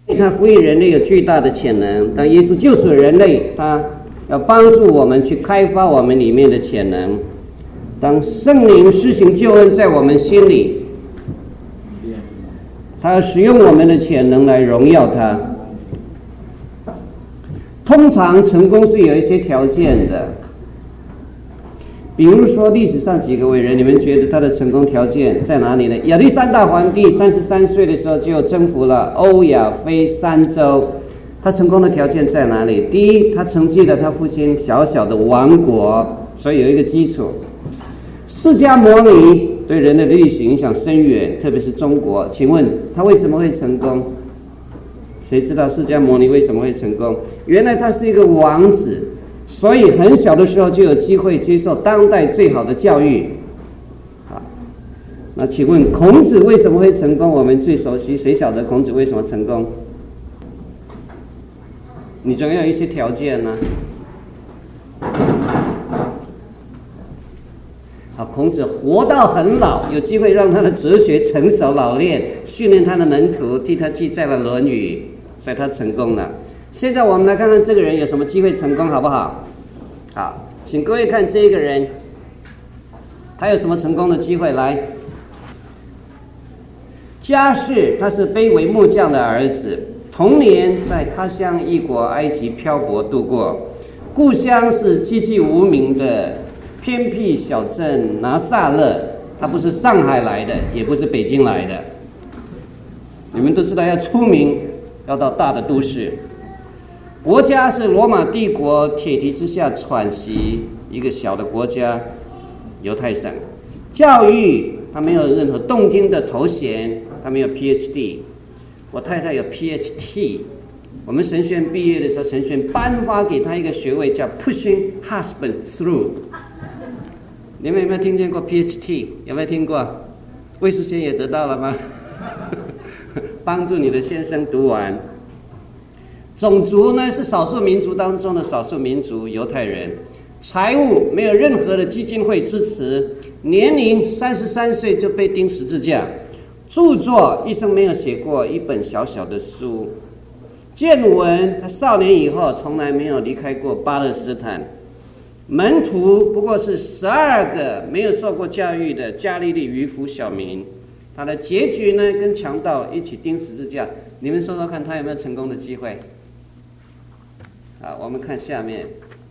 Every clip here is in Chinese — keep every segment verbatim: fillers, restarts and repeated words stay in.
他赋予人类有巨大的潜能，当耶稣救赎人类，他要帮助我们去开发我们里面的潜能。当圣灵施行救恩在我们心里，他要使用我们的潜能来荣耀他。通常成功是有一些条件的，比如说历史上几个伟人，你们觉得他的成功条件在哪里呢？亚历山大皇帝三十三岁的时候就征服了欧亚非三洲，他成功的条件在哪里？第一，他承继了他父亲小小的王国，所以有一个基础。释迦牟尼对人类的历史影响深远，特别是中国，请问他为什么会成功？谁知道释迦牟尼为什么会成功？原来他是一个王子，所以很小的时候就有机会接受当代最好的教育。好，那请问孔子为什么会成功？我们最熟悉，谁晓得孔子为什么成功？你总要有一些条件呢、啊。好，孔子活到很老，有机会让他的哲学成熟老练，训练他的门徒，替他记载了《论语》，所以他成功了。现在我们来看看这个人有什么机会成功，好不好？好，请各位看这个人，他有什么成功的机会？来，家世，他是卑微木匠的儿子，童年在他乡异国埃及漂泊度过，故乡是籍籍无名的偏僻小镇拿撒勒，他不是上海来的，也不是北京来的。你们都知道，要出名要到大的都市。国家是罗马帝国铁蹄之下喘息一个小的国家，犹太省。教育他没有任何动听的头衔，他没有 P H D， 我太太有 P H D。我们神学院毕业的时候，神学院颁发给他一个学位叫 Pushing Husband Through。你们有没有听见过 P H D？ 有没有听过？魏淑贤也得到了吗？帮助你的先生读完。种族呢是少数民族当中的少数民族，犹太人。财务没有任何的基金会支持，年龄三十三岁就被钉十字架。著作一生没有写过一本小小的书。见闻他少年以后从来没有离开过巴勒斯坦。门徒不过是十二个没有受过教育的加利利渔夫小民。他的结局呢，跟强盗一起钉十字架。你们说说看，他有没有成功的机会？好，我们看下面。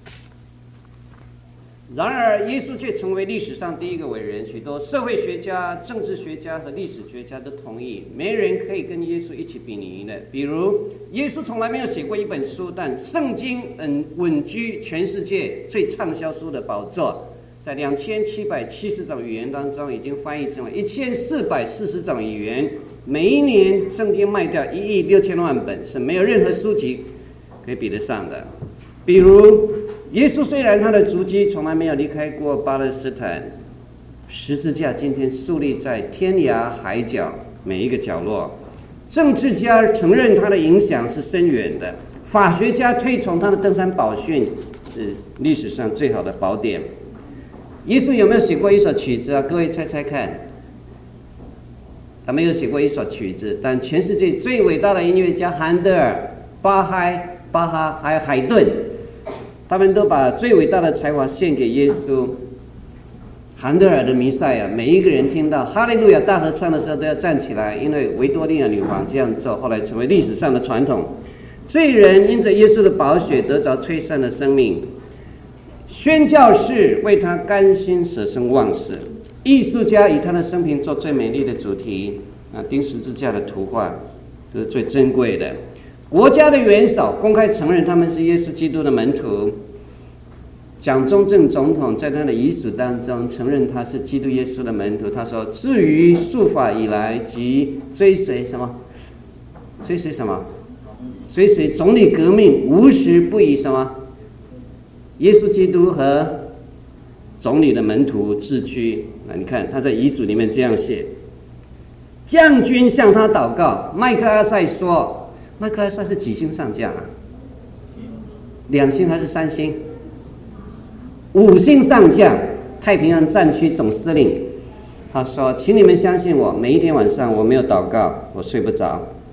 然而，耶稣却成为历史上第一个伟人。许多社会学家、政治学家和历史学家都同意，没人可以跟耶稣一起比拟的。比如，耶稣从来没有写过一本书，但圣经嗯稳居全世界最畅销书的宝座。在两千七百七十种语言当中，已经翻译成为一千四百四十种语言。每一年，圣经卖掉一亿六千万本，是没有任何书籍可以比得上的。比如，耶稣虽然他的足迹从来没有离开过巴勒斯坦，十字架今天树立在天涯海角每一个角落。政治家承认他的影响是深远的，法学家推崇他的登山宝训是历史上最好的宝典。耶稣有没有写过一首曲子啊？各位猜猜看。他没有写过一首曲子，但全世界最伟大的音乐家韩德尔、巴嗨、巴哈还有海顿，他们都把最伟大的才华献给耶稣。韩德尔的弥赛亚，每一个人听到哈利路亚大合唱的时候都要站起来，因为维多利亚女王这样做，后来成为历史上的传统。罪人因着耶稣的宝血得着吹散的生命，宣教士为他甘心舍生忘死，艺术家以他的生平做最美丽的主题，啊，钉十字架的图画，这是最珍贵的。国家的元首公开承认他们是耶稣基督的门徒。蒋中正总统在他的遗嘱当中承认他是基督耶稣的门徒。他说：“至于束法以来及追随什么？追随什么？追随总理革命，无时不以什么？耶稣基督和总理的门徒自居。”那你看他在遗嘱里面这样写。将军向他祷告。麦克阿塞说：“麦克阿塞是几星上将啊？两星还是三星？五星上将，太平洋战区总司令。他说：请你们相信我，每一天晚上我没有祷告，我睡不着。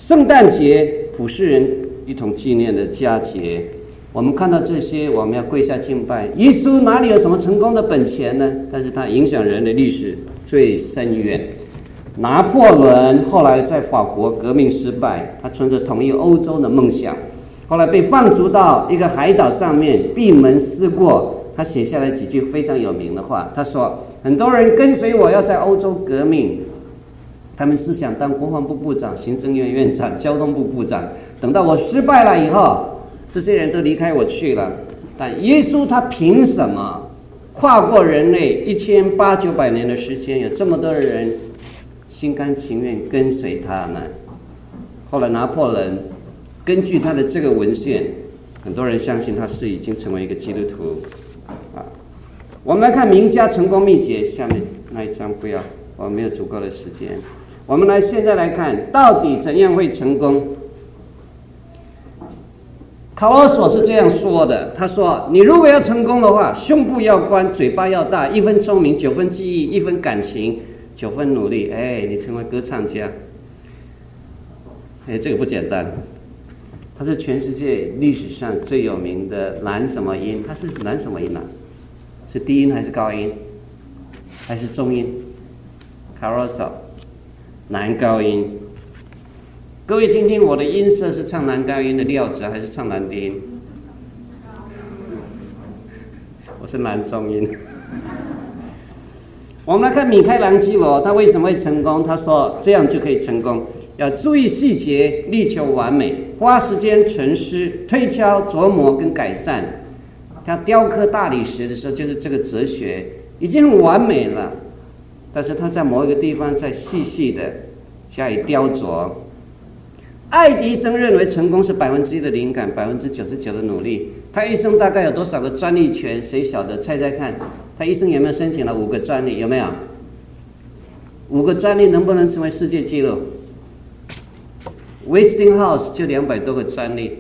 圣诞节普世人一同纪念的佳节，我们看到这些，我们要跪下敬拜。耶稣哪里有什么成功的本钱呢？但是他影响人的历史最深远。拿破仑后来在法国革命失败，他存着统一欧洲的梦想，后来被放逐到一个海岛上面，闭门思过。他写下来几句非常有名的话，他说：很多人跟随我要在欧洲革命，他们是想当国防部部长、行政院院长、交通部部长，等到我失败了以后，这些人都离开我去了。但耶稣他凭什么跨过人类一千八九百年的时间，有这么多的人心甘情愿跟随他呢？后来拿破仑根据他的这个文献，很多人相信他是已经成为一个基督徒啊。我们来看名家成功秘诀，下面那一张不要，我没有足够的时间。我们来现在来看，到底怎样会成功？考尔索是这样说的，他说：你如果要成功的话，胸部要宽，嘴巴要大，一分聪明，九分记忆，一分感情，九分努力。哎，你成为歌唱家，哎，这个不简单。他是全世界历史上最有名的男什么音？他是男什么音啊？是低音还是高音？还是中音？卡罗索，男高音。各位听听我的音色是唱男高音的调子，还是唱男低音？我是男中音。我们来看米开朗基罗，他为什么会成功？他说这样就可以成功，要注意细节，力求完美，花时间沉思、推敲、琢磨跟改善。他雕刻大理石的时候，就是这个哲学已经很完美了，但是他在某一个地方再细细的加以雕琢。爱迪生认为成功是百分之一的灵感，百分之九十九的努力。他一生大概有多少个专利权？谁晓得？猜猜看，他一生有没有申请了五个专利？有没有？五个专利能不能成为世界纪录？ Westinghouse 就两百多个专利，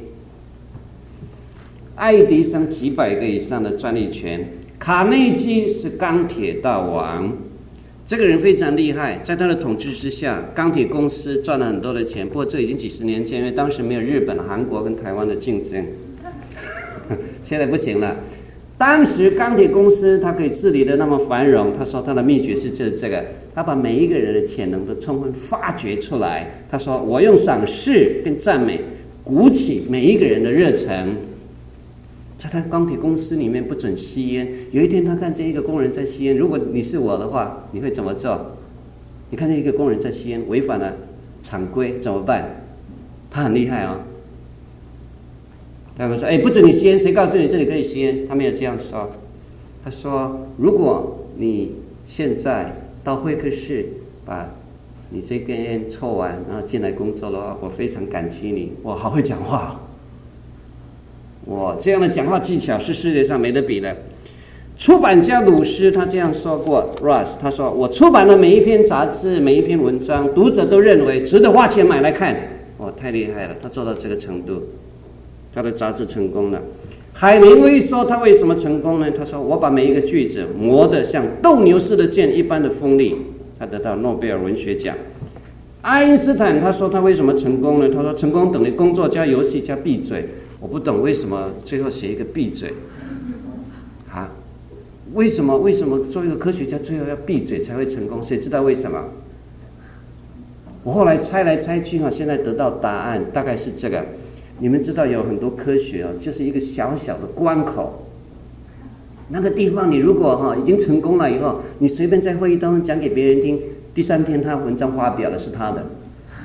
爱迪生几百个以上的专利权，卡内基是钢铁大王。这个人非常厉害，在他的统治之下，钢铁公司赚了很多的钱。不过这已经几十年前，因为当时没有日本、韩国跟台湾的竞争，现在不行了。当时钢铁公司它可以治理的那么繁荣，他说他的秘诀是这这个，他把每一个人的潜能都充分发掘出来。他说我用赏识跟赞美鼓起每一个人的热忱。在他钢铁公司里面不准吸烟。有一天他看见一个工人在吸烟，如果你是我的话，你会怎么做？你看见一个工人在吸烟，违反了厂规怎么办？他很厉害哦。他们说：“哎，不准你吸烟，谁告诉你这里可以吸烟？”他没有这样说。他说：“如果你现在到会客室把你这根烟抽完，然后进来工作的话，我非常感激你。我好会讲话。”我这样的讲话技巧是世界上没得比的。出版家鲁斯他这样说过 ，Russ 他说：“我出版了每一篇杂志，每一篇文章，读者都认为值得花钱买来看。”哇，太厉害了，他做到这个程度，他的杂志成功了。海明威说他为什么成功呢？他说：“我把每一个句子磨得像斗牛士的剑一般的锋利。”他得到诺贝尔文学奖。爱因斯坦他说他为什么成功呢？他说：“成功等于工作加游戏加闭嘴。”我不懂为什么最后写一个闭嘴啊？为什么为什么做一个科学家最后要闭嘴才会成功？谁知道为什么？我后来猜来猜去哈，现在得到答案大概是这个。你们知道有很多科学啊，就是一个小小的关口，那个地方你如果哈已经成功了以后，你随便在会议当中讲给别人听，第三天他文章发表了是他的。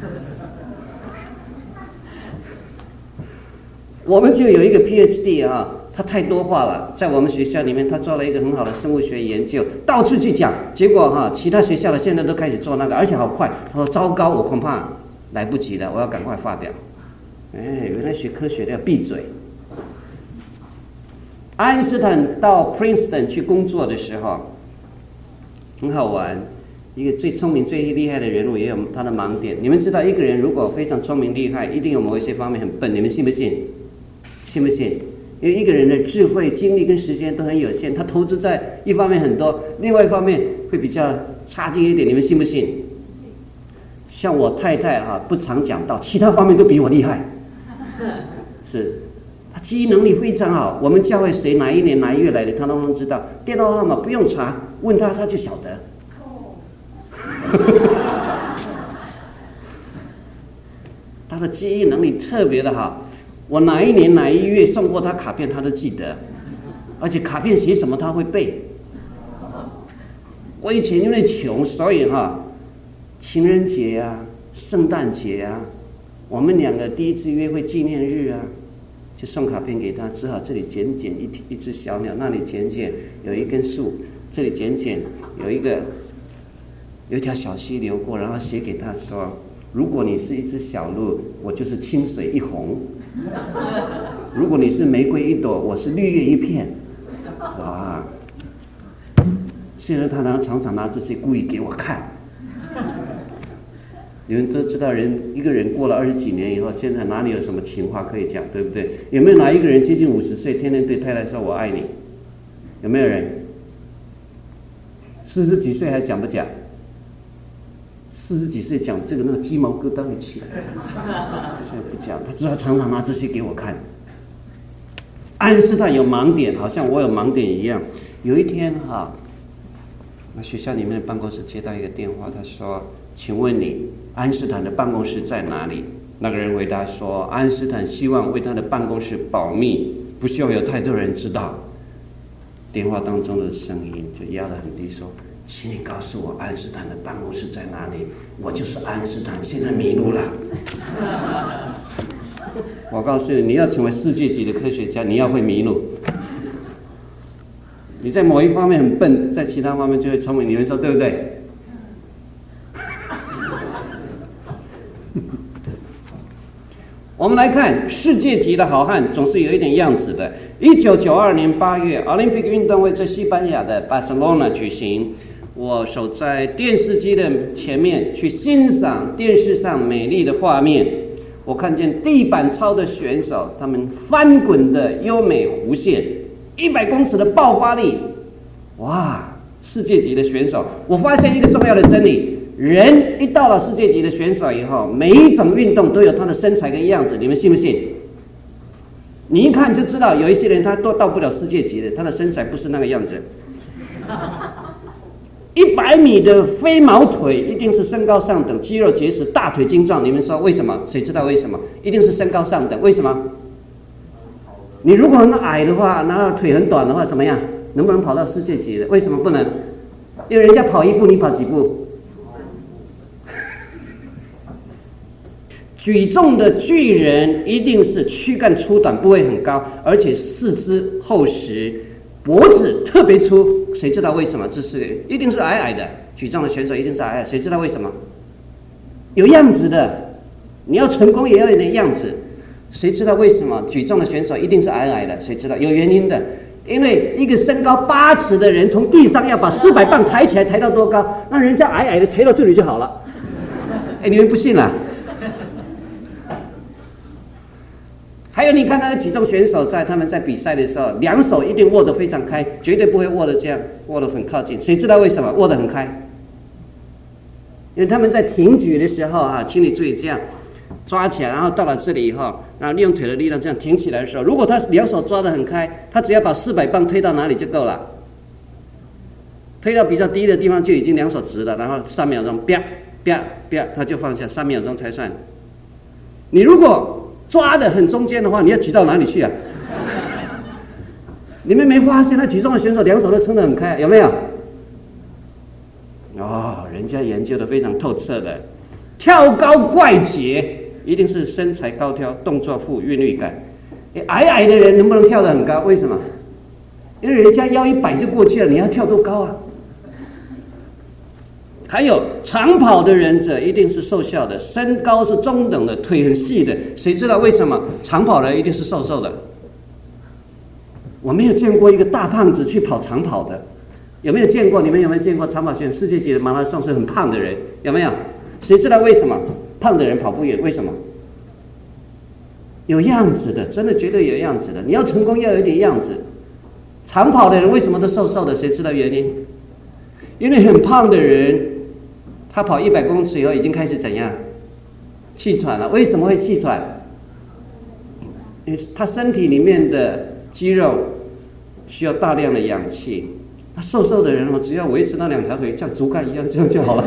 我们就有一个 P H D 啊，他太多话了，在我们学校里面，他做了一个很好的生物学研究，到处去讲，结果哈，其他学校的现在都开始做那个，而且好快。他说：“糟糕，我恐怕来不及了，我要赶快发表。”哎，原来学科学的要闭嘴。爱因斯坦到 Princeton 去工作的时候，很好玩。一个最聪明、最厉害的人物也有他的盲点。你们知道，一个人如果非常聪明厉害，一定有某一些方面很笨，你们信不信？信不信？因为一个人的智慧、精力跟时间都很有限，他投资在一方面很多，另外一方面会比较差劲一点，你们信不信？ 像我太太哈、啊，不常讲道，其他方面都比我厉害，是，她记忆能力非常好。我们教会谁哪一年哪一月来的，她都能知道。电话号码不用查，问她她就晓得。她的记忆能力特别的好，我哪一年哪一月送过她卡片，她都记得，而且卡片写什么她会背。我以前因为穷，所以哈、啊。情人节啊，圣诞节啊，我们两个第一次约会纪念日啊，就送卡片给他，只好这里剪剪一一只小鸟，那里剪剪有一根树，这里剪剪有一个有一条小溪流过，然后写给他说：如果你是一只小鹿，我就是清水一红；如果你是玫瑰一朵，我是绿叶一片。哇！现在他常常拿这些故意给我看。你们都知道人，一个人过了二十几年以后，现在哪里有什么情话可以讲，对不对？有没有哪一个人接近五十岁，天天对太太说我爱你？有没有人？四十几岁还讲不讲？四十几岁讲这个，那个鸡毛疙瘩会起来。现在不讲，他只好常常拿这些给我看。爱因斯坦有盲点，好像我有盲点一样。有一天哈，那学校里面的办公室接到一个电话，他说：请问你爱因斯坦的办公室在哪里？那个人回答说：爱因斯坦希望为他的办公室保密，不希望有太多人知道。电话当中的声音就压得很低，说：请你告诉我爱因斯坦的办公室在哪里？我就是爱因斯坦，现在迷路了。我告诉你，你要成为世界级的科学家，你要会迷路。你在某一方面很笨，在其他方面就会聪明，你们说对不对？我们来看世界级的好汉总是有一点样子的。一九九二年八月，奥林匹克运动会在西班牙的巴塞罗那举行。我守在电视机的前面去欣赏电视上美丽的画面。我看见地板操的选手，他们翻滚的优美弧线，一百公尺的爆发力，哇！世界级的选手。我发现一个重要的真理。人一到了世界级的选手以后，每一种运动都有他的身材跟样子，你们信不信？你一看就知道，有一些人他都到不了世界级的，他的身材不是那个样子。一百米的飞毛腿一定是身高上等，肌肉结实，大腿精壮。你们说为什么？谁知道为什么？一定是身高上等。为什么？你如果很矮的话，然后腿很短的话，怎么样？能不能跑到世界级的？为什么不能？因为人家跑一步，你跑几步？举重的巨人一定是躯干粗短，不会很高，而且四肢厚实，脖子特别粗。谁知道为什么？这是一定是矮矮的。举重的选手一定是矮矮，谁知道为什么？有样子的，你要成功也要有点样子。谁知道为什么举重的选手一定是矮矮的？谁知道？有原因的。因为一个身高八尺的人从地上要把四百磅抬起来，抬到多高？那人家矮矮的抬到这里就好了。哎，你们不信啦？还有，你看那个举重选手在他们在比赛的时候，两手一定握得非常开，绝对不会握得这样，握得很靠近。谁知道为什么握得很开？因为他们在挺举的时候啊，请你注意这样抓起来，然后到了这里以后，然后利用腿的力量这样挺起来的时候，如果他两手抓得很开，他只要把四百磅推到哪里就够了。推到比较低的地方就已经两手直了，然后三秒钟，啪啪啪，他就放下，三秒钟才算。你如果抓得很中间的话，你要举到哪里去啊？你们没发现那举重的选手两手都撑得很开，有没有？哦，人家研究得非常透彻的。跳高怪杰一定是身材高挑，动作富韵律感。矮矮的人能不能跳得很高？为什么？因为人家腰一摆就过去了，你要跳多高啊？还有长跑的人者一定是瘦小的，身高是中等的，腿很细的。谁知道为什么长跑的人一定是瘦瘦的？我没有见过一个大胖子去跑长跑的，有没有见过？你们有没有见过长跑选手世界级的马拉松是很胖的人？有没有？谁知道为什么胖的人跑不远？为什么？有样子的，真的绝对有样子的。你要成功要有一点样子。长跑的人为什么都瘦瘦的？谁知道原因？因为很胖的人他跑一百公尺以后已经开始怎样？气喘了。为什么会气喘？因为他身体里面的肌肉需要大量的氧气。他瘦瘦的人哦，只要维持那两条腿像竹竿一样这样就好了。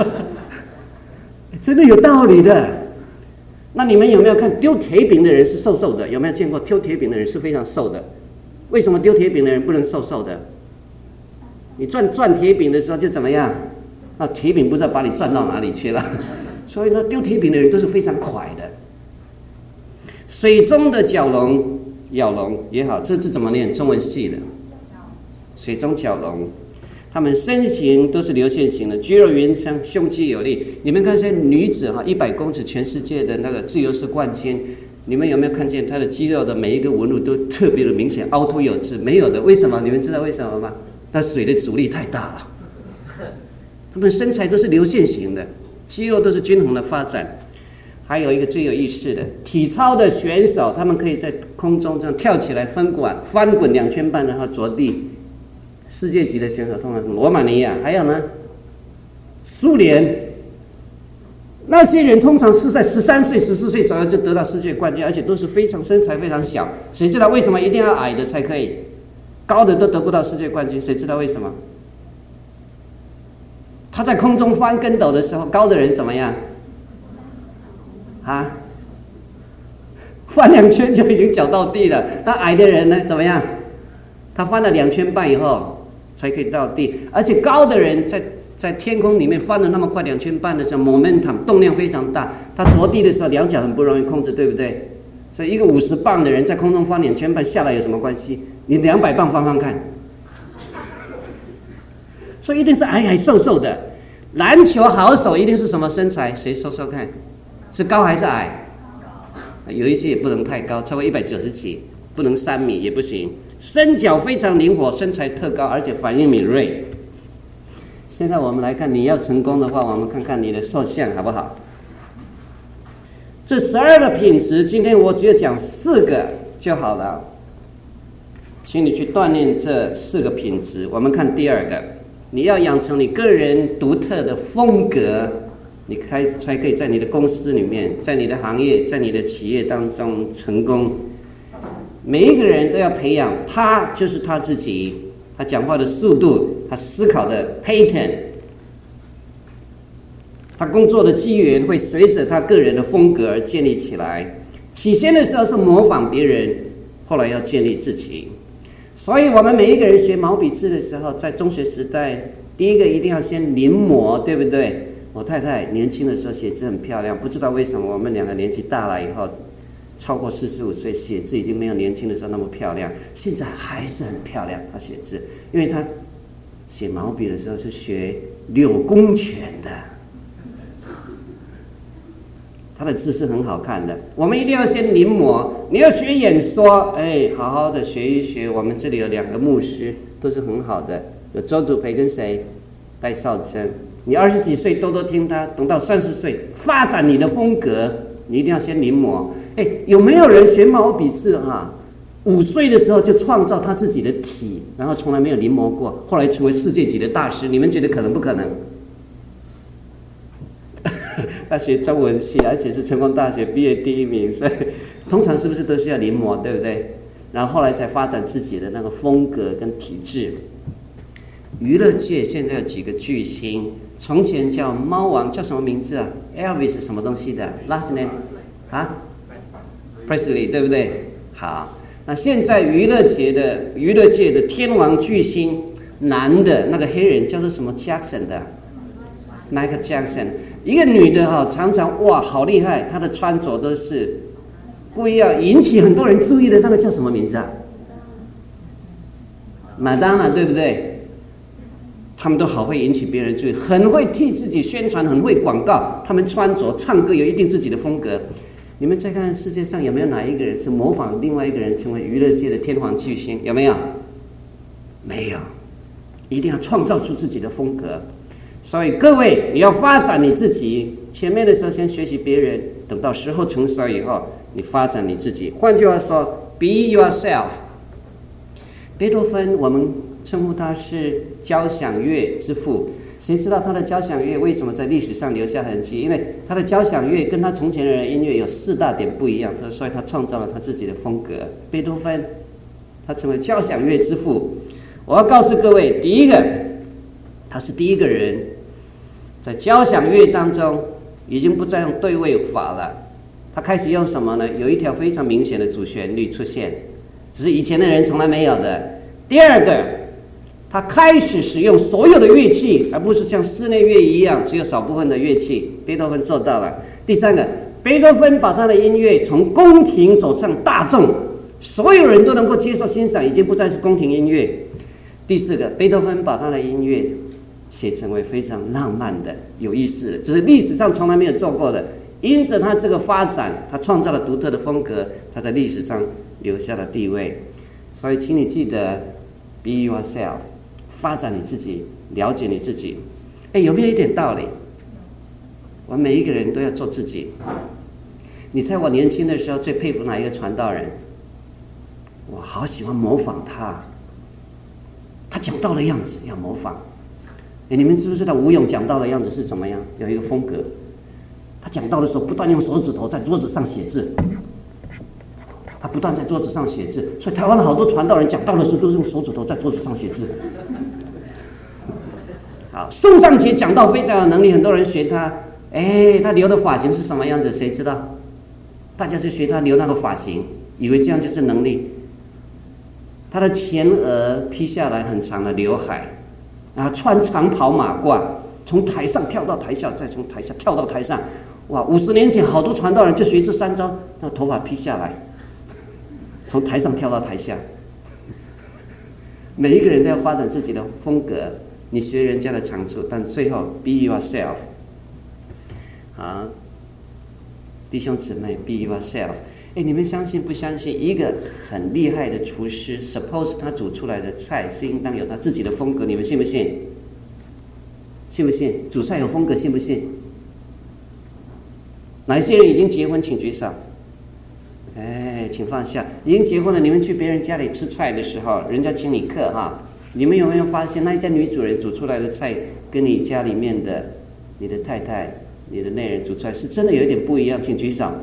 真的有道理的。那你们有没有看丢铁饼的人是瘦瘦的？有没有见过丢铁饼的人是非常瘦的？为什么丢铁饼的人不能瘦瘦的？你转转铁饼的时候就怎么样？那铁饼不知道把你转到哪里去了。所以呢，丢铁饼的人都是非常快的。水中的蛟龙、咬龙也好，这是怎么念？中文系的。水中蛟龙，他们身形都是流线型的，肌肉匀称，胸肌有力。你们看这些女子哈，一百公尺全世界的那个自由式冠军，你们有没有看见她的肌肉的每一个纹路都特别的明显，凹凸有致？没有的，为什么？你们知道为什么吗？那水的阻力太大了。他们身材都是流线型的，肌肉都是均衡的发展。还有一个最有意思的，体操的选手，他们可以在空中这样跳起来翻滚，翻滚两圈半，然后着地。世界级的选手通常是罗马尼亚，还有呢，苏联。那些人通常是在十三岁、十四岁左右就得到世界冠军，而且都是非常身材非常小。谁知道为什么一定要矮的才可以？高的都得不到世界冠军，谁知道为什么？他在空中翻跟斗的时候，高的人怎么样？啊，翻两圈就已经脚到地了。那矮的人呢？怎么样？他翻了两圈半以后才可以到地，而且高的人在在天空里面翻了那么快两圈半的时候 ，momentum 动量非常大，他着地的时候两脚很不容易控制，对不对？所以一个五十磅的人在空中翻两圈半下来有什么关系？你两百磅翻翻看。所以一定是矮矮瘦瘦的。篮球好手一定是什么身材？谁说说看？是高还是矮？有一些也不能太高，超过一百九十几，不能三米也不行。身脚非常灵活，身材特高，而且反应敏锐。现在我们来看，你要成功的话，我们看看你的瘦相好不好？这十二个品质，今天我只有讲四个就好了，请你去锻炼这四个品质。我们看第二个，你要养成你个人独特的风格，你才才可以在你的公司里面，在你的行业，在你的企业当中成功。每一个人都要培养，他就是他自己，他讲话的速度，他思考的 pattern， 他工作的机缘会随着他个人的风格而建立起来。起先的时候是模仿别人，后来要建立自己。所以我们每一个人学毛笔字的时候，在中学时代，第一个一定要先临摹，对不对？我太太年轻的时候写字很漂亮，不知道为什么我们两个年纪大了以后，超过四十五岁，写字已经没有年轻的时候那么漂亮，现在还是很漂亮。他写字，因为他写毛笔的时候是学柳公权的，他的字是很好看的。我们一定要先临摹。你要学演说，哎，好好的学一学。我们这里有两个牧师，都是很好的，有周祖培跟谁？戴少珍。你二十几岁多多听他，等到三十岁发展你的风格，你一定要先临摹。哎，有没有人学毛笔字哈？五岁的时候就创造他自己的体，然后从来没有临摹过，后来成为世界级的大师？你们觉得可能不可能？他学中文系，而且是成功大学毕业第一名，所以通常是不是都是要临摹，对不对？然后后来才发展自己的那个风格跟体制。娱乐界现在有几个巨星，从前叫猫王，叫什么名字啊 ？Elvis 什么东西的 ？Last name 啊 ？Presley 对不对？好，那现在娱乐界的娱乐界的天王巨星，男的那个黑人叫做什么 Jackson 的 ？Michael Jackson。一个女的哈，常常哇好厉害，她的穿着都是故意要引起很多人注意的，那个叫什么名字啊？麦当娜对不对？他们都好会引起别人注意，很会替自己宣传，很会广告。他们穿着、唱歌有一定自己的风格。你们再看世界上有没有哪一个人是模仿另外一个人成为娱乐界的天皇巨星？有没有？没有，一定要创造出自己的风格。所以各位，你要发展你自己，前面的时候先学习别人，等到时候成熟以后，你发展你自己。换句话说 ，be yourself。贝多芬，我们称呼他是交响乐之父。 谁知道他的交响乐为什么在历史上留下痕迹？因为他的交响乐跟他从前的人的音乐有四大点不一样，所以他创造了他自己的风格。贝多芬，他成为交响乐之父。我要告诉各位，第一个，他是第一个人在交响乐当中已经不再用对位法了，他开始用什么呢？有一条非常明显的主旋律出现，只是以前的人从来没有的。第二个，他开始使用所有的乐器，而不是像室内乐一样只有少部分的乐器。贝多芬做到了。第三个，贝多芬把他的音乐从宫廷走向大众，所有人都能够接受欣赏，已经不再是宫廷音乐。第四个，贝多芬把他的音乐写成为非常浪漫的、有意思的，这是历史上从来没有做过的。因着他这个发展，他创造了独特的风格，他在历史上留下了地位。所以请你记得 be yourself， 发展你自己，了解你自己。哎，有没有一点道理？我们每一个人都要做自己。你猜我年轻的时候最佩服哪一个传道人？我好喜欢模仿他，他讲道的样子要模仿。哎，你们知不知道吴勇讲道的样子是怎么样？有一个风格。他讲道的时候不断用手指头在桌子上写字，他不断在桌子上写字，所以台湾的好多传道人讲道的时候都是用手指头在桌子上写字。好，宋尚节讲道非常有能力，很多人学他。哎，他留的发型是什么样子？谁知道？大家就学他留那个发型，以为这样就是能力。他的前额披下来很长的刘海，然后穿长袍马褂，从台上跳到台下，再从台下跳到台上。哇！五十年前好多传道人就学这三招，那头发披下来，从台上跳到台下。每一个人都要发展自己的风格，你学人家的长处，但最后 be yourself。啊，弟兄姊妹 be yourself。哎，你们相信不相信？一个很厉害的厨师 ，suppose 他煮出来的菜是应当有他自己的风格，你们信不信？信不信？煮菜有风格，信不信？哪一些人已经结婚，请举手。哎，请放下。已经结婚了，你们去别人家里吃菜的时候，人家请你客哈，你们有没有发现那一家女主人煮出来的菜，跟你家里面的你的太太、你的内人煮出来是真的有一点不一样？请举手。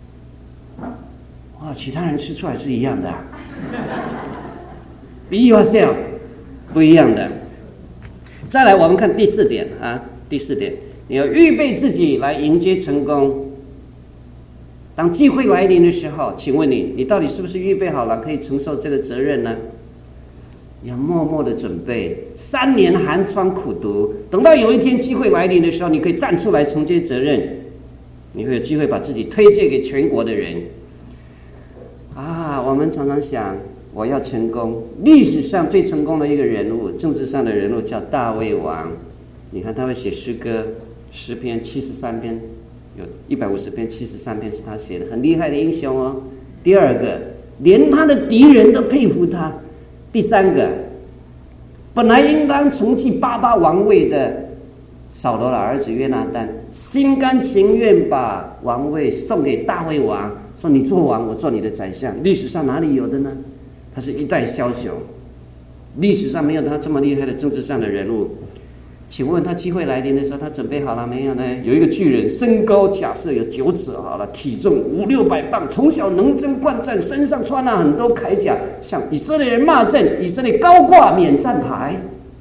哇，其他人吃出来是一样的、啊。Be yourself， 不一样的。再来，我们看第四点啊，第四点，你要预备自己来迎接成功。当机会来临的时候，请问你，你到底是不是预备好了，可以承受这个责任呢？要默默的准备，三年寒窗苦读，等到有一天机会来临的时候，你可以站出来承接责任，你会有机会把自己推荐给全国的人。啊，我们常常想，我要成功。历史上最成功的一个人物，政治上的人物叫大卫王。你看他会写诗歌，诗篇七十三篇，有一百五十篇，七十三篇是他写的，很厉害的英雄哦。第二个，连他的敌人都佩服他。第三个，本来应当承继巴巴王位的扫罗的儿子约拿单，心甘情愿把王位送给大卫王。说你做王，我做你的宰相。历史上哪里有的呢？他是一代枭雄，历史上没有他这么厉害的政治上的人物。请问他机会来临的时候，他准备好了没有呢？有一个巨人，身高假设有九尺好了，体重五六百磅，从小能征惯战，身上穿了很多铠甲，向以色列人骂阵，以色列高挂免战牌，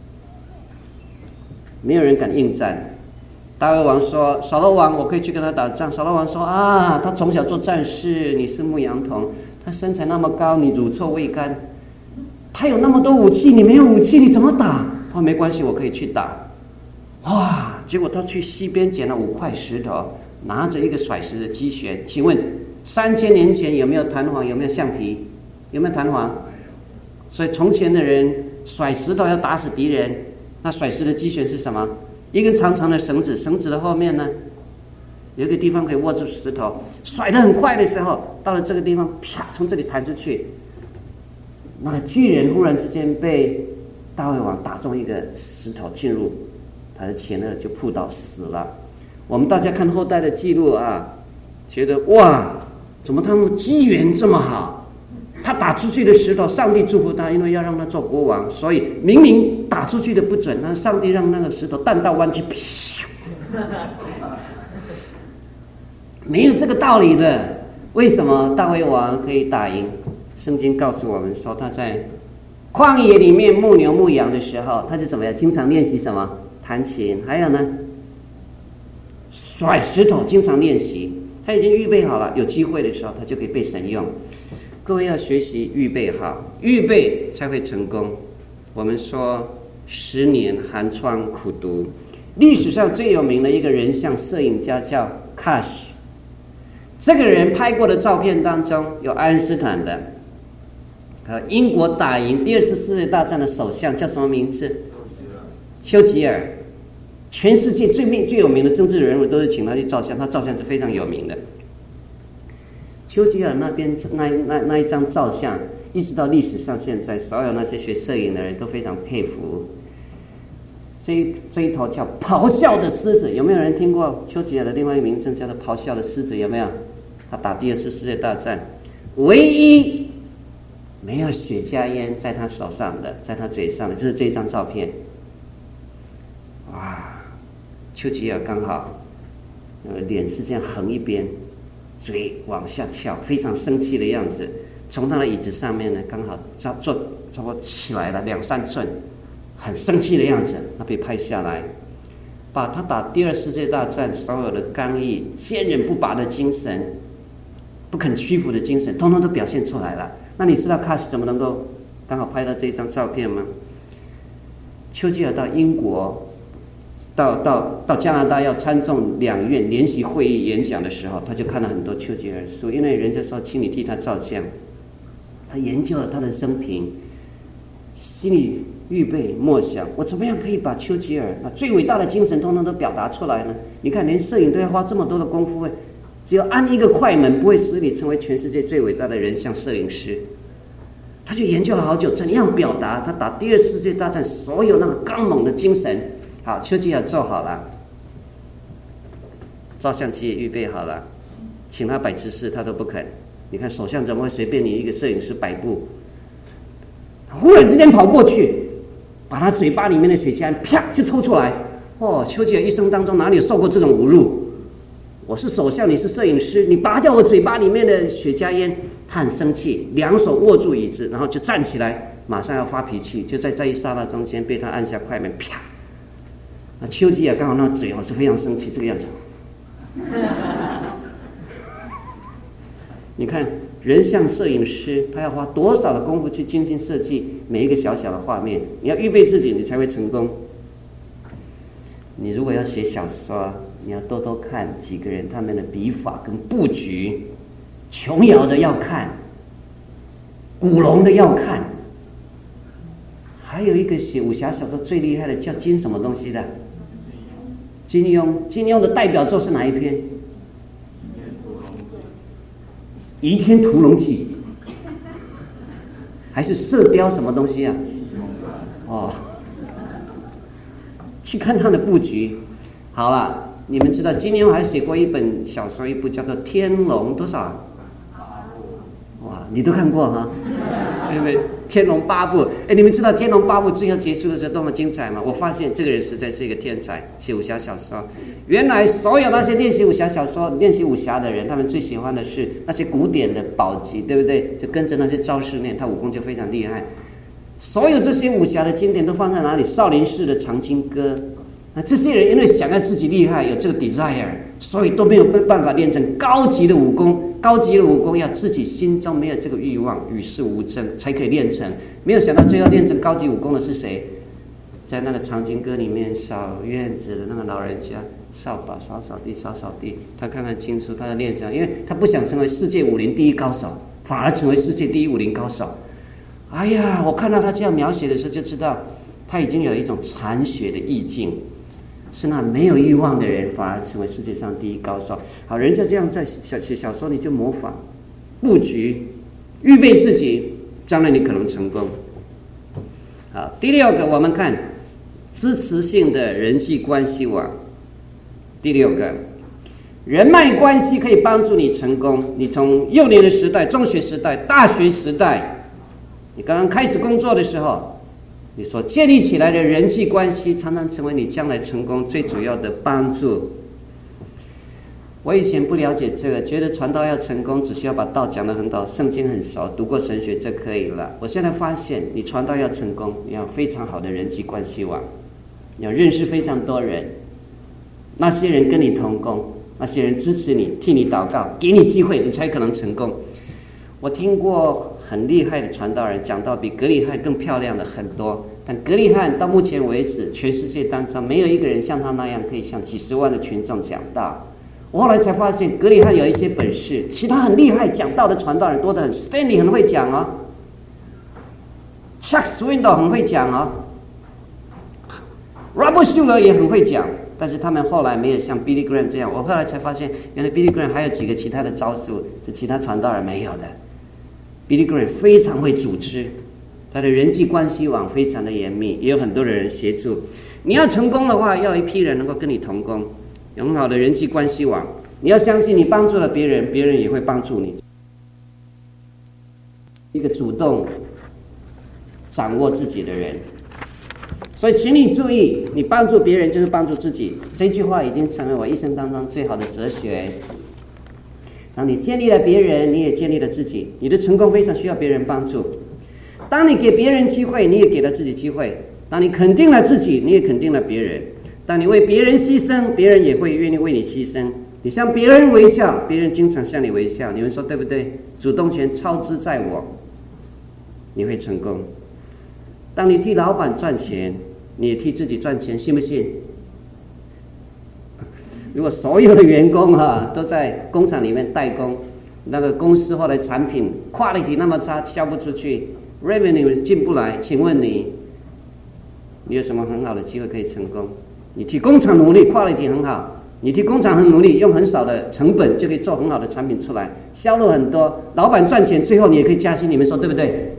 没有人敢应战。大卫王说：“扫罗王，我可以去跟他打仗。”扫罗王说：“啊，他从小做战士，你是牧羊童，他身材那么高，你乳臭未干，他有那么多武器，你没有武器，你怎么打？”他说：“没关系，我可以去打。”哇！结果他去溪边捡了五块石头，拿着一个甩石的机旋。请问，三千年前有没有弹簧？有没有橡皮？有没有弹簧？所以从前的人甩石头要打死敌人，那甩石的机旋是什么？一根长长的绳子，绳子的后面呢，有一个地方可以握住石头，甩得很快的时候，到了这个地方，啪，从这里弹出去，那个巨人忽然之间被大卫王打中一个石头进入他的前额，就扑倒死了。我们大家看后代的记录啊，觉得哇，怎么他们机缘这么好？ 他打出去的石头，上帝祝福他，因为要让他做国王，所以明明打出去的不准，那上帝让那个石头弹道弯曲，没有这个道理的。为什么大卫王可以打赢？圣经告诉我们说，他在旷野里面牧牛牧羊的时候，他就怎么样？经常练习什么？弹琴，还有呢，甩石头，经常练习。他已经预备好了，有机会的时候，他就可以被神用。各位要学习预备好，预备才会成功。我们说十年寒窗苦读，历史上最有名的一个人像摄影家叫卡西。这个人拍过的照片当中有爱因斯坦的，呃，英国打赢第二次世界大战的首相叫什么名字？丘吉尔。全世界最名最有名的政治人物都是请他去照相，他照相是非常有名的。丘吉尔那边那那那一张照相，一直到历史上现在，所有那些学摄影的人都非常佩服。这一这一头叫咆哮的狮子，有没有人听过丘吉尔的另外一个名称叫做咆哮的狮子？有没有？他打第二次世界大战，唯一没有雪茄烟在他手上的，在他嘴上的，就是这一张照片。哇！丘吉尔刚好，呃，脸是这样横一边，嘴往下翘，非常生气的样子。从他的椅子上面呢，刚好坐坐差不多起来了两三寸，很生气的样子。他被拍下来，把他打第二世界大战所有的刚毅、坚韧不拔的精神、不肯屈服的精神，通通都表现出来了。那你知道卡西怎么能够刚好拍到这一张照片吗？丘吉尔到英国。到到到加拿大要参众两院联席会议演讲的时候，他就看了很多丘吉尔书，因为人家说请你替他照相，他研究了他的生平，心里预备默想，我怎么样可以把丘吉尔那最伟大的精神通通都表达出来呢？你看，连摄影都要花这么多的功夫，只要按一个快门，不会使你成为全世界最伟大的人像摄影师。他就研究了好久，怎样表达他打第二次世界大战所有那个刚猛的精神。好，丘吉尔做好了，照相机也预备好了，请他摆姿势他都不肯。你看首相怎么会随便你一个摄影师摆布？忽然之间跑过去，把他嘴巴里面的雪茄啪就抽出来。哦，丘吉尔一生当中哪里有受过这种侮辱？我是首相，你是摄影师，你拔掉我嘴巴里面的雪茄烟。他很生气，两手握住椅子，然后就站起来，马上要发脾气。就在这一刹那中间，被他按下快门，啪！那丘吉尔刚好那嘴哦是非常生气，这个样子。你看，人像摄影师，他要花多少的功夫去精心设计每一个小小的画面？你要预备自己，你才会成功。你如果要写小说，你要多多看几个人他们的笔法跟布局，琼瑶的要看，古龙的要看，还有一个写武侠小说最厉害的叫金什么东西的？金庸。金庸的代表作是哪一篇？《倚天屠龙记》还是《射雕》什么东西啊？哦，去看他的布局。好了，你们知道金庸还写过一本小说，一部叫做《天龙》多少？哇，你都看过哈？对不对？天龙八部，哎，你们知道天龙八部最后结束的时候多么精彩吗？我发现这个人实在是一个天才，写武侠小说。原来所有那些练习武侠小说、练习武侠的人，他们最喜欢的是那些古典的宝籍，对不对？就跟着那些招式练，他武功就非常厉害。所有这些武侠的经典都放在哪里？少林寺的藏经阁。那这些人因为想要自己厉害，有这个 desire， 所以都没有办法练成高级的武功。高级的武功要自己心中没有这个欲望，与世无争，才可以练成。没有想到最后练成高级武功的是谁？在那个藏经阁里面扫院子的那个老人家，扫把扫扫地，扫扫地。他看看清楚，他要练成，因为他不想成为世界武林第一高手，反而成为世界第一武林高手。哎呀，我看到他这样描写的时候，就知道他已经有一种禅学的意境。是那没有欲望的人反而成为世界上第一高手。好，人家这样在小写小说，你就模仿、布局、预备自己，将来你可能成功。好，第六个我们看支持性的人际关系网。第六个， 人脉关系可以帮助你成功。你从幼年的时代、中学时代、大学时代，你刚刚开始工作的时候，你所建立起来的人际关系，常常成为你将来成功最主要的帮助。我以前不了解这个，觉得传道要成功，只需要把道讲得很好，圣经很熟，读过神学就可以了。我现在发现，你传道要成功，你要非常好的人际关系网，你要认识非常多人，那些人跟你同工，那些人支持你，替你祷告，给你机会，你才可能成功。我听过很厉害的传道人讲到比格里汉更漂亮的很多，但格里汉到目前为止，全世界当中没有一个人像他那样可以向几十万的群众讲道。我后来才发现，格里汉有一些本事，其他很厉害讲道的传道人多得很。Stanley 很会讲哦 ，Chuck Swindoll 很会讲哦 ，Robert Schuller 也很会讲，但是他们后来没有像 Billy Graham 这样。我后来才发现，原来 Billy Graham 还有几个其他的招数是其他传道人没有的。Billy Graham 非常会组织，他的人际关系网非常的严密，也有很多的人协助。你要成功的话，要一批人能够跟你同工。有很好的人际关系网，你要相信你帮助了别人，别人也会帮助你。一个主动掌握自己的人，所以请你注意，你帮助别人就是帮助自己。这句话已经成为我一生当中最好的哲学。当你建立了别人，你也建立了自己。你的成功非常需要别人帮助。当你给别人机会，你也给了自己机会。当你肯定了自己，你也肯定了别人。当你为别人牺牲，别人也会愿意为你牺牲。你向别人微笑，别人经常向你微笑。你们说对不对？主动权操之在我，你会成功。当你替老板赚钱，你也替自己赚钱，信不信？如果所有的员工哈、啊、都在工厂里面代工，那个公司后来产品 quality 那么差，销不出去 ，revenue 进不来，请问你，你有什么很好的机会可以成功？你替工厂努力 quality 很好，你替工厂很努力，用很少的成本就可以做很好的产品出来，销路很多，老板赚钱，最后你也可以加薪，你们说对不对？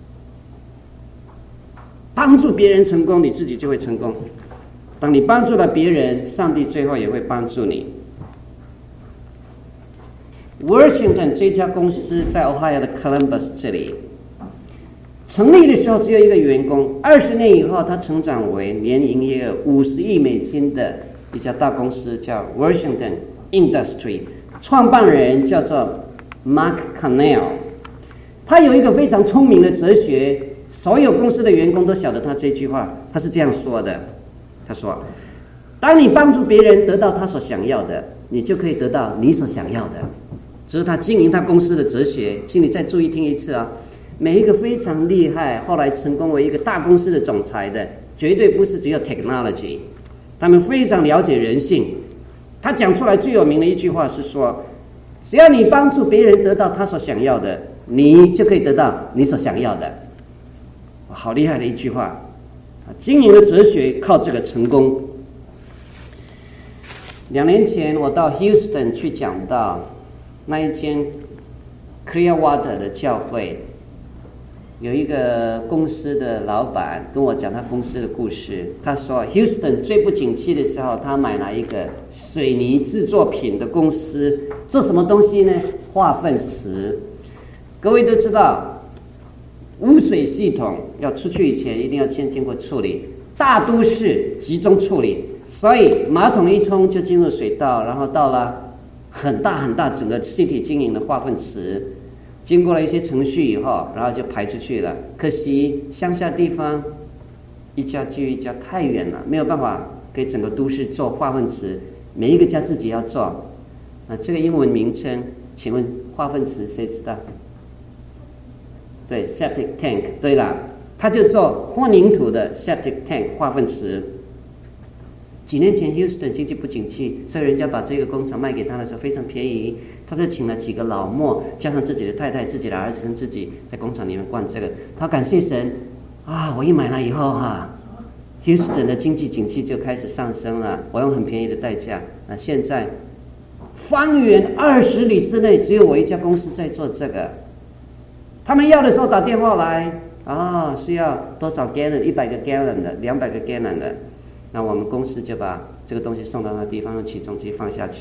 帮助别人成功，你自己就会成功。当你帮助了别人，上帝最后也会帮助你。Washington 这家公司在 Ohio 的 Columbus 这里成立的时候只有一个员工，二十年以后，他成长为年营业额五十亿美金的一家大公司，叫 Washington Industry， 创办人叫做 Mark Connell。他有一个非常聪明的哲学，所有公司的员工都晓得他这句话。他是这样说的：他说，当你帮助别人得到他所想要的，你就可以得到你所想要的。这是他经营他公司的哲学，请你再注意听一次啊。每一个非常厉害，后来成功为一个大公司的总裁的，绝对不是只有 technology， 他们非常了解人性。他讲出来最有名的一句话是说，只要你帮助别人得到他所想要的，你就可以得到你所想要的。好厉害的一句话，经营的哲学靠这个成功。两年前我到 Houston 去讲到那一间 Clearwater 的教会，有一个公司的老板跟我讲他公司的故事。他说 Houston 最不景气的时候，他买了一个水泥制作品的公司，做什么东西呢？化粪池。各位都知道，污水系统要出去以前一定要先经过处理，大都市集中处理，所以马桶一冲就进入水道，然后到了很大很大整个气体经营的化粪池，经过了一些程序以后，然后就排出去了。可惜乡下地方一家距一家太远了，没有办法给整个都市做化粪池，每一个家自己要做。啊，这个英文名称，请问化粪池谁知道？对 ，septic tank。对了，他就做混凝土的 septic tank 化粪池。几年前 Houston 经济不景气，所以人家把这个工厂卖给他的时候非常便宜，他就请了几个老墨，加上自己的太太、自己的儿子跟自己在工厂里面灌这个。他感谢神啊！我一买了以后哈、啊、，Houston 的经济景气就开始上升了。我用很便宜的代价，那现在方圆二十里之内只有我一家公司在做这个。他们要的时候打电话来啊，是要多少 gallon， 一百个 gallon 的，两百个 gallon 的。那我们公司就把这个东西送到那地方，用起重机放下去，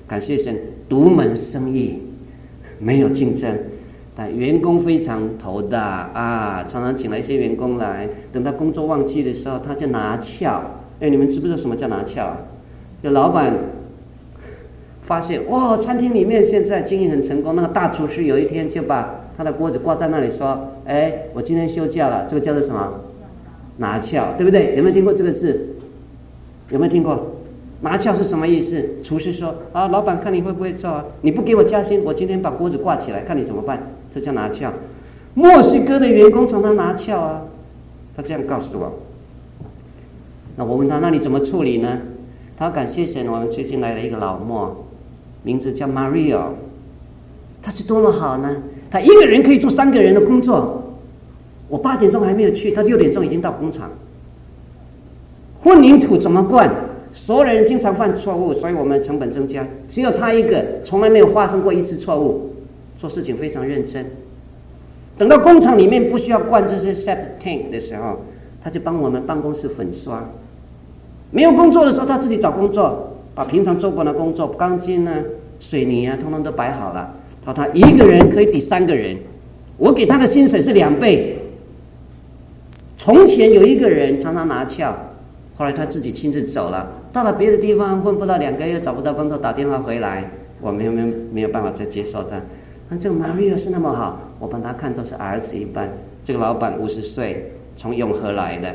感谢神，独门生意，没有竞争，但员工非常头大啊，常常请了一些员工来，等到工作旺季的时候，他就拿翘。哎，你们知不知道什么叫拿翘啊？有老板发现，哇，餐厅里面现在经营很成功，那个大厨师有一天就把他的锅子挂在那里说，哎，我今天休假了，这个叫做什么？拿翘，对不对？有没有听过这个字？有没有听过？拿翘是什么意思？厨师说啊，老板看你会不会做啊？你不给我加薪，我今天把锅子挂起来，看你怎么办？这叫拿翘。墨西哥的员工常常拿翘啊，他这样告诉我。那我问他，那你怎么处理呢？他感谢神，我们最近来了一个老墨，名字叫 Mario， 他是多么好呢？他一个人可以做三个人的工作。我八点钟还没有去，他六点钟已经到工厂。混凝土怎么灌？所有人经常犯错误，所以我们成本增加。只有他一个，从来没有发生过一次错误，做事情非常认真。等到工厂里面不需要灌这些 septic tank 的时候，他就帮我们办公室粉刷。没有工作的时候，他自己找工作，把平常做过的工作，钢筋啊、水泥啊，通通都摆好了。他他一个人可以抵三个人，我给他的薪水是两倍。从前有一个人常常拿翘，后来他自己亲自走了，到了别的地方混不到两个月，找不到工作，打电话回来，我没有没有没有办法再接受他。那这个 Maria 是那么好，我把他看作是儿子一般。这个老板五十岁，从永和来的。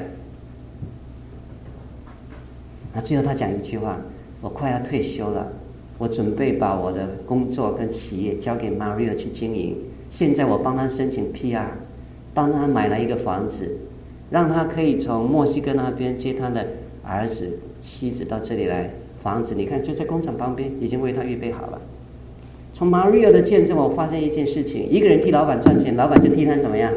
那最后他讲一句话：我快要退休了，我准备把我的工作跟企业交给 Maria 去经营。现在我帮他申请 P R， 帮他买了一个房子，让他可以从墨西哥那边接他的儿子、妻子到这里来。房子你看就在工厂旁边，已经为他预备好了。从 Maria 的见证，我发现一件事情：一个人替老板赚钱，老板就替他怎么样？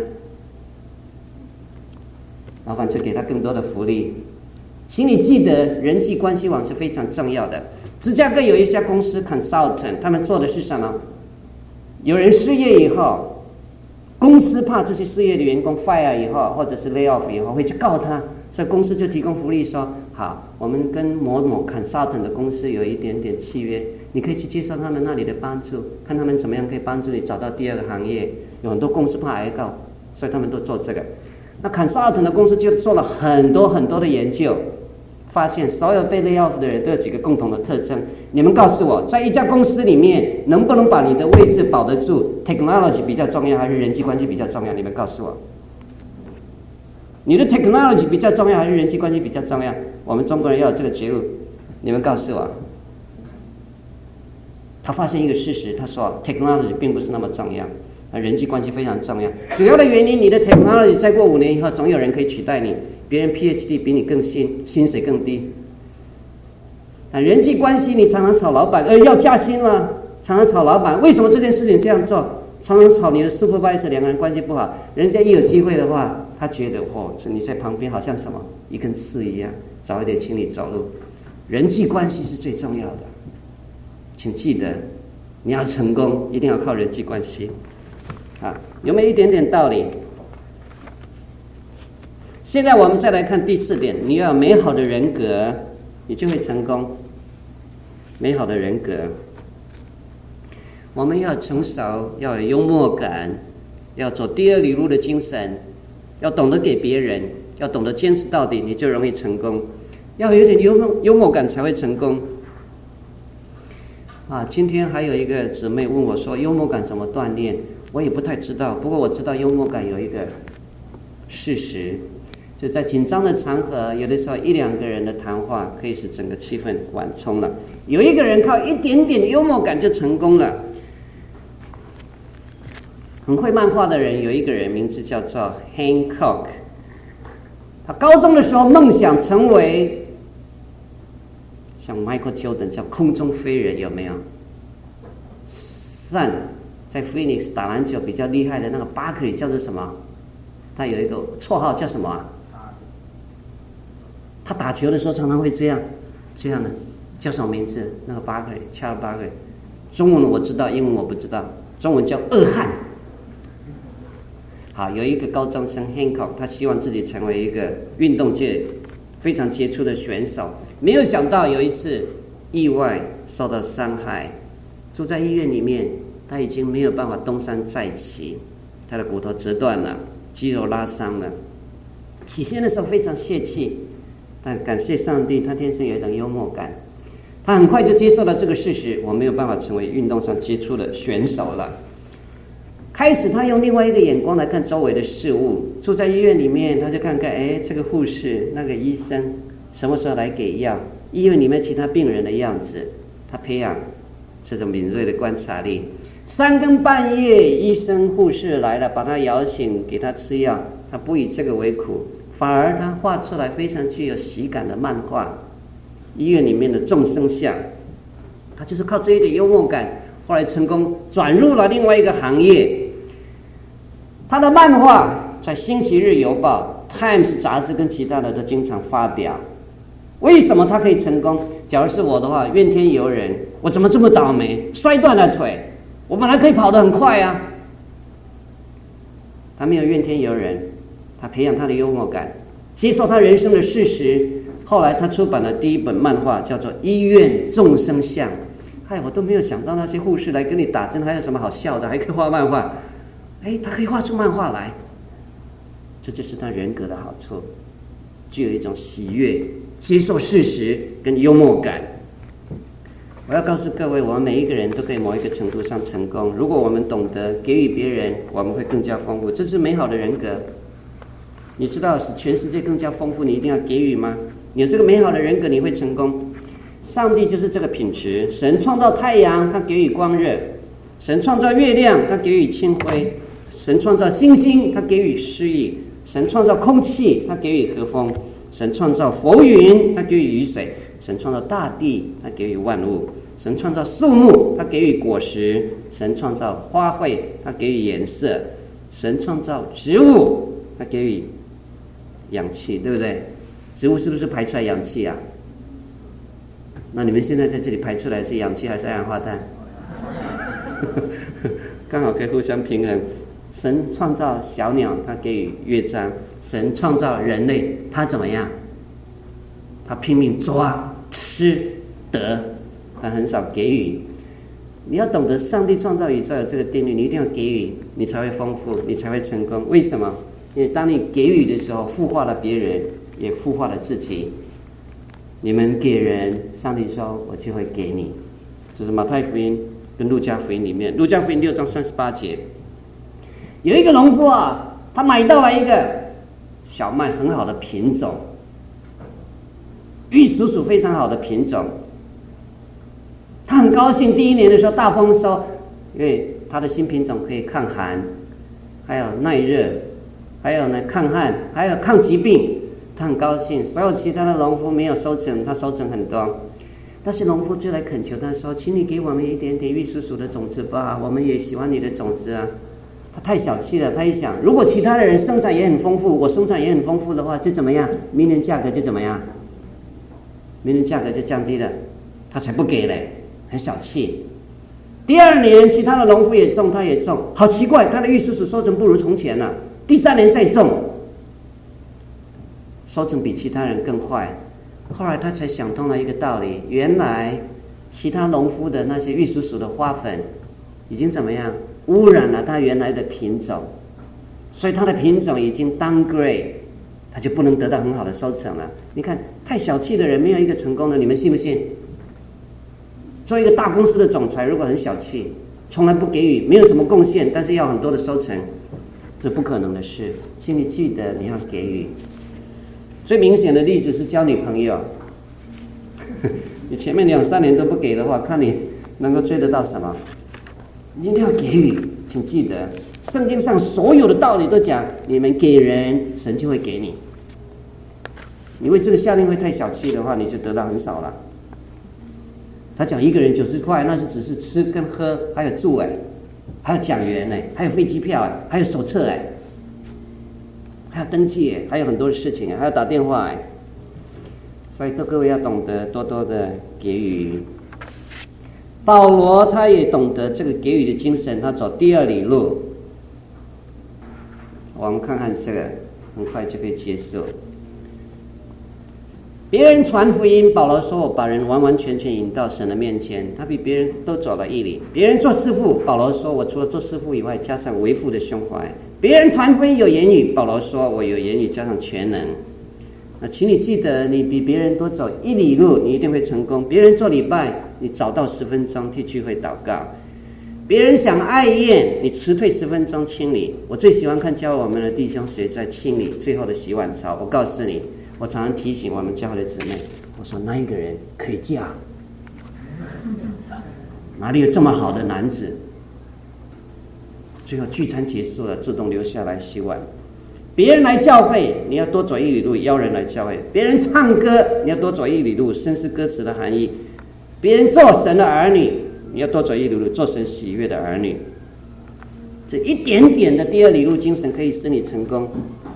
老板就给他更多的福利。请你记得，人际关系网是非常重要的。芝加哥有一家公司 consultant， 他们做的是什么？有人失业以后，公司怕这些失业的员工 fire 以后，或者是 lay off 以后会去告他，所以公司就提供福利说：好，我们跟某某 consultant 的公司有一点点契约，你可以去接受他们那里的帮助，看他们怎么样可以帮助你找到第二个行业。有很多公司怕挨告，所以他们都做这个。那 consultant 的公司就做了很多很多的研究，发现所有被 lay off 的人都有几个共同的特征。你们告诉我，在一家公司里面，能不能把你的位置保得住 ？technology 比较重要，还是人际关系比较重要？你们告诉我，你的 technology 比较重要，还是人际关系比较重要？我们中国人要有这个觉悟。你们告诉我，他发现一个事实，他说 technology 并不是那么重要。人际关系非常重要，主要的原因，你的 technology 再过五年以后，总有人可以取代你，别人 P H D 比你更新，薪水更低。啊，人际关系你常常吵老板，呃，要加薪了，常常吵老板，为什么这件事情这样做？常常吵你的 supervisor， 两个人关系不好，人家一有机会的话，他觉得哦，你在旁边好像什么一根刺一样，早一点请你走路。人际关系是最重要的，请记得，你要成功一定要靠人际关系。啊，有没有一点点道理？现在我们再来看第四点，你要有美好的人格，你就会成功。美好的人格，我们要成熟，要有幽默感，要走第二里路的精神，要懂得给别人，要懂得坚持到底，你就容易成功。要有点幽默幽默感才会成功。啊，今天还有一个姊妹问我说，幽默感怎么锻炼？我也不太知道，不过我知道幽默感有一个事实，就在紧张的场合，有的时候一两个人的谈话可以使整个气氛缓冲了。有一个人靠一点点幽默感就成功了。很会漫画的人有一个人名字叫做 Hancock， 他高中的时候梦想成为像 Michael Jordan 叫空中飞人，有没有？Sun在 Phoenix 打篮球比较厉害的那个巴克利叫做什么？他有一个绰号叫什么啊？他打球的时候常常会这样，这样的，叫什么名字？那个巴克利 ，Charles 巴克利。中文我知道，英文我不知道。中文叫恶汉。好，有一个高中生 Hancock， 他希望自己成为一个运动界非常杰出的选手，没有想到有一次意外受到伤害，住在医院里面，他已经没有办法东山再起，他的骨头折断了，肌肉拉伤了。起先的时候非常泄气，但感谢上帝，他天生有一种幽默感，他很快就接受了这个事实，我没有办法成为运动上杰出的选手了。开始他用另外一个眼光来看周围的事物，住在医院里面，他就看看，哎，这个护士那个医生什么时候来给药，医院里面其他病人的样子，他培养这种敏锐的观察力。三更半夜医生护士来了，把他摇醒给他吃药，他不以这个为苦，反而他画出来非常具有喜感的漫画，医院里面的众生相。他就是靠这一点幽默感，后来成功转入了另外一个行业。他的漫画在《星期日邮报》、《Times》杂志跟其他的都经常发表。为什么他可以成功？假如是我的话，怨天尤人，我怎么这么倒霉，摔断了腿？我本来可以跑得很快啊。他没有怨天尤人，他培养他的幽默感，接受他人生的事实。后来他出版了第一本漫画，叫做《医院众生相》。嗨，我都没有想到那些护士来跟你打针，还有什么好笑的？还可以画漫画。哎，他可以画出漫画来，这就是他人格的好处，具有一种喜悦、接受事实跟幽默感。我要告诉各位，我们每一个人都可以某一个程度上成功。如果我们懂得给予别人，我们会更加丰富，这是美好的人格。你知道使全世界更加丰富，你一定要给予吗？你有这个美好的人格，你会成功。上帝就是这个品质。神创造太阳，他给予光热；神创造月亮，他给予清辉；神创造星星，他给予诗意；神创造空气，他给予和风；神创造浮云，他给予雨水；神创造大地，他给予万物；神创造树木，他给予果实；神创造花卉，他给予颜色；神创造植物，他给予氧气，对不对？植物是不是排出来氧气啊？那你们现在在这里排出来是氧气还是二氧化碳？刚好可以互相平衡。神创造小鸟，他给予乐章；神创造人类，他怎么样？他拼命抓、吃、得，他很少给予。你要懂得上帝创造宇宙有这个定律，你一定要给予，你才会丰富，你才会成功。为什么？因为当你给予的时候，孵化了别人，也孵化了自己。你们给人，上帝说我就会给你。这是马太福音跟路加福音里面，路加福音六章三十八节，有一个农夫啊，他买到了一个小麦很好的品种，玉蜀黍非常好的品种。他很高兴，第一年的时候大丰收，因为他的新品种可以抗寒，还有耐热，还有呢抗旱，还有抗疾病。他很高兴，所有其他的农夫没有收成，他收成很多。但是农夫就来恳求他说：“请你给我们一点点玉蜀黍的种子吧，我们也喜欢你的种子啊。”他太小气了，他一想，如果其他的人生产也很丰富，我生产也很丰富的话，就怎么样？明年价格就怎么样？明年价格就降低了，他才不给嘞，很小气。第二年，其他的农夫也种，他也种，好奇怪，他的玉蜀黍收成不如从前了、啊。第三年再种，收成比其他人更坏。后来他才想通了一个道理，原来其他农夫的那些玉蜀黍的花粉已经怎么样污染了他原来的品种，所以他的品种已经 downgrade， 他就不能得到很好的收成了。你看，太小气的人没有一个成功的，你们信不信？做一个大公司的总裁，如果很小气，从来不给予，没有什么贡献，但是要很多的收成，这不可能的事。请你记得你要给予。最明显的例子是交女朋友，你前面两三年都不给的话，看你能够追得到什么。一定要给予，请记得，圣经上所有的道理都讲，你们给人，神就会给你。你为这个下令会太小气的话，你就得到很少了。他讲一个人九十块，那是只是吃跟喝，还有住哎，还有讲员哎，还有飞机票哎，还有手册哎。还要登记，还有很多的事情，还要打电话，所以都各位要懂得多多的给予。保罗他也懂得这个给予的精神，他走第二里路。我们看看这个，很快就可以结束。 别人传福音，保罗说我把人完完全全引到神的面前，他比别人都走了一里。别人做师傅，保罗说我除了做师傅以外，加上为父的胸怀。别人传福音有言语，保罗说我有言语加上全能。那请你记得，你比别人多走一里路，你一定会成功。别人做礼拜，你早到十分钟替聚会祷告。别人想爱宴，你迟退十分钟清理。我最喜欢看教我们的弟兄谁在清理最后的洗碗槽。我告诉你，我常常提醒我们教会的姊妹，我说那一个人可以嫁，哪里有这么好的男子？最后聚餐结束了，自动留下来洗碗。别人来教会，你要多走一里路，邀人来教会。别人唱歌，你要多走一里路，深思歌词的含义。别人做神的儿女，你要多走一里路，做神喜悦的儿女。这一点点的第二里路精神可以使你成功。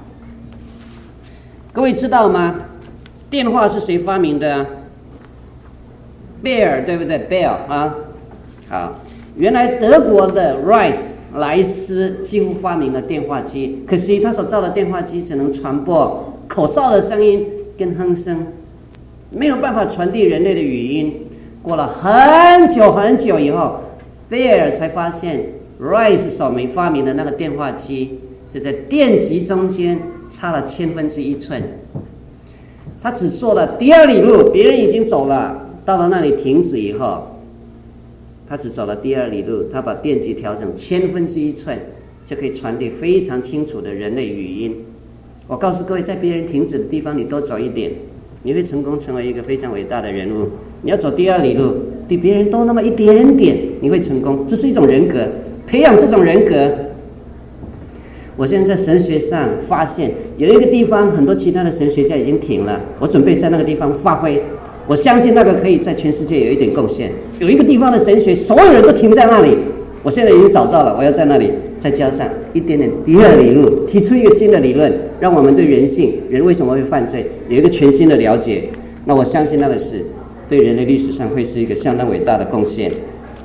各位知道吗？电话是谁发明的啊？贝尔，对不对？贝尔啊，好，原来德国的 Rice 莱斯几乎发明了电话机，可惜他所造的电话机只能传播口哨的声音跟哼声，没有办法传递人类的语音。过了很久很久以后，贝尔才发现 Rice 所发明的那个电话机就在电极中间差了千分之一寸。他只做了第二里路，别人已经走了，到了那里停止以后，他只走了第二里路，他把电极调整千分之一寸，就可以传递非常清楚的人类语音。我告诉各位，在别人停止的地方你多走一点，你会成功成为一个非常伟大的人物。你要走第二里路，比别人多那么一点点，你会成功。这是一种人格，培养这种人格。我现在在神学上发现有一个地方很多其他的神学家已经停了，我准备在那个地方发挥，我相信那个可以在全世界有一点贡献。有一个地方的神学所有人都停在那里，我现在已经找到了，我要在那里再加上一点点第二里路，提出一个新的理论，让我们对人性，人为什么会犯罪有一个全新的了解。那我相信那个是对人类历史上会是一个相当伟大的贡献。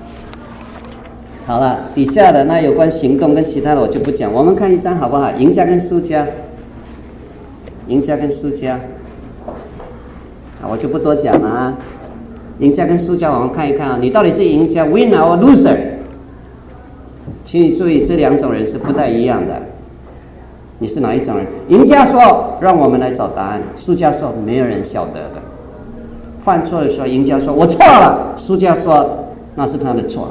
好了，底下的那有关行动跟其他的我就不讲，我们看一张好不好？赢家跟输家，赢家跟输家，啊，我就不多讲了啊。赢家跟输家，我们看一看啊，你到底是赢家 ，winner or loser？ 请你注意，这两种人是不太一样的。你是哪一种人？赢家说让我们来找答案，输家说没有人晓得的。犯错的时候，赢家说我错了，输家说那是他的错。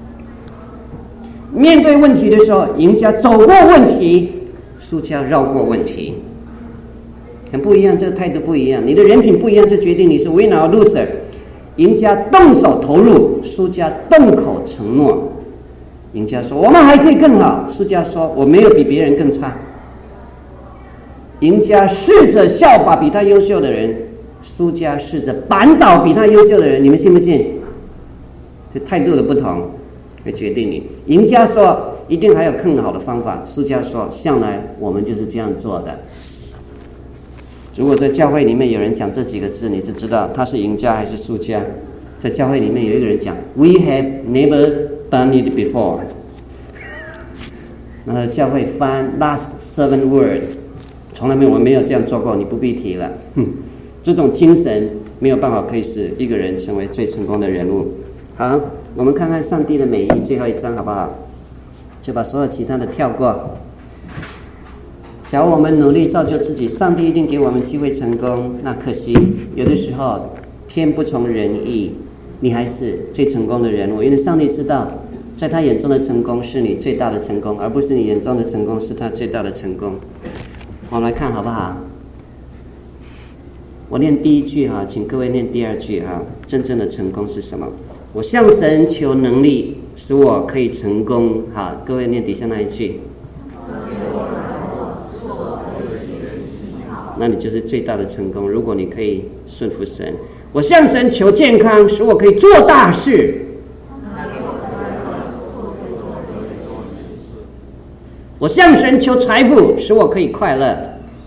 面对问题的时候，赢家走过问题，输家绕过问题，很不一样，这个态度不一样，你的人品不一样，就决定你是 winner or loser。 赢家动手投入，输家动口承诺。赢家说我们还可以更好，输家说我没有比别人更差。赢家试着效法比他优秀的人，输家试着扳倒比他优秀的人，你们信不信？这态度的不同会决定你。赢家说一定还有更好的方法，输家说向来我们就是这样做的。如果在教会里面有人讲这几个字，你就知道他是赢家还是输家。在教会里面有一个人讲 We have never done it before 然后教会翻 last seven word， 从来没有，我没有这样做过，你不必提了。这种精神没有办法可以使一个人成为最成功的人物。好，我们看看上帝的美意最后一章好不好？就把所有其他的跳过。假如我们努力造就自己，上帝一定给我们机会成功。那可惜有的时候天不从人意，你还是最成功的人物，因为上帝知道在他眼中的成功是你最大的成功，而不是你眼中的成功是他最大的成功。我们来看好不好？我念第一句哈，请各位念第二句哈。真正的成功是什么？我向神求能力，使我可以成功。好，各位念底下那一句。那你就是最大的成功。如果你可以顺服神，我向神求健康，使我可以做大事。我向神求财富，使我可以快乐。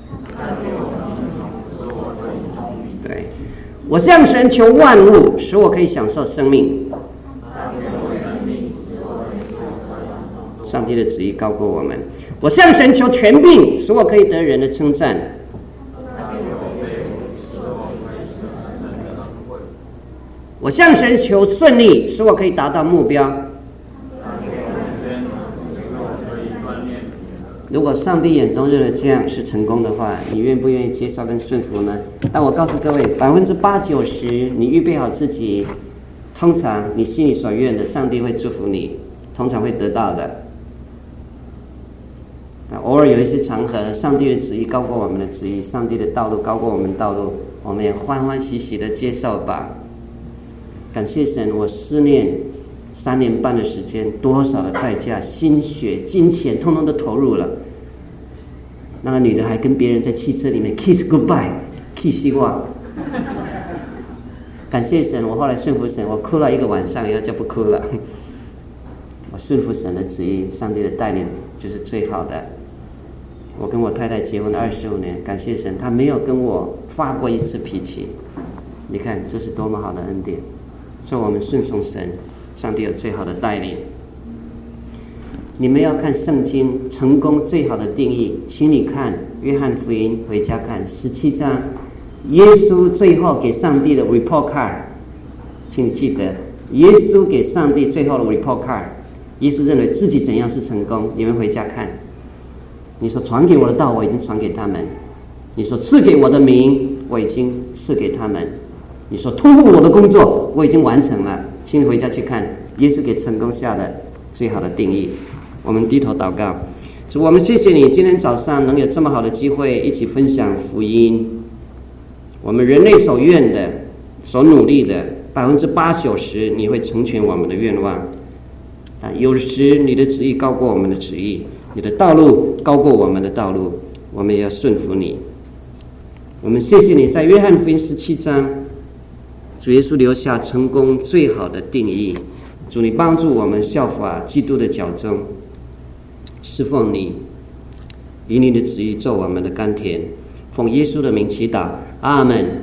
对，我向神求万物，使我可以享受生命。上帝的旨意高过我们。我向神求权柄，使我可以得人的称赞。 我向神求顺利，使我可以达到目标。如果上帝眼中认为这样是成功的话，你愿不愿意接受跟顺服呢？但我告诉各位，百分之八九十，你预备好自己，通常你心里所愿的，上帝会祝福你，通常会得到的。偶尔有一些场合，上帝的旨意高过我们的旨意，上帝的道路高过我们道路，我们也欢欢喜喜的接受吧。感谢神，我思念三年半的时间，多少的代价、心血、金钱，通通都投入了。那个女的还跟别人在汽车里面 kiss goodbye，kiss 我。感谢神，我后来顺服神，我哭了一个晚上，以后就不哭了。我顺服神的旨意，上帝的带领就是最好的。我跟我太太结婚二十五年，感谢神，她没有跟我发过一次脾气。你看，这是多么好的恩典！所以我们顺从神，上帝有最好的带领。你们要看圣经成功最好的定义，请你看约翰福音，回家看十七章，耶稣最后给上帝的 report card， 请你记得，耶稣给上帝最后的 report card。耶稣认为自己怎样是成功，你们回家看。你说传给我的道，我已经传给他们；你说赐给我的名，我已经赐给他们；你说托付我的工作，我已经完成了。请你回家去看耶稣给成功下的最好的定义。我们低头祷告，主，我们谢谢你今天早上能有这么好的机会一起分享福音。我们人类所愿的、所努力的百分之八九十，你会成全我们的愿望。啊，有时你的旨意高过我们的旨意，你的道路高过我们的道路，我们也要顺服你。我们谢谢你在约翰福音十七章，主耶稣留下成功最好的定义。主，你帮助我们效法基督的脚踪，侍奉你，以你的旨意做我们的甘甜。奉耶稣的名祈祷，阿们。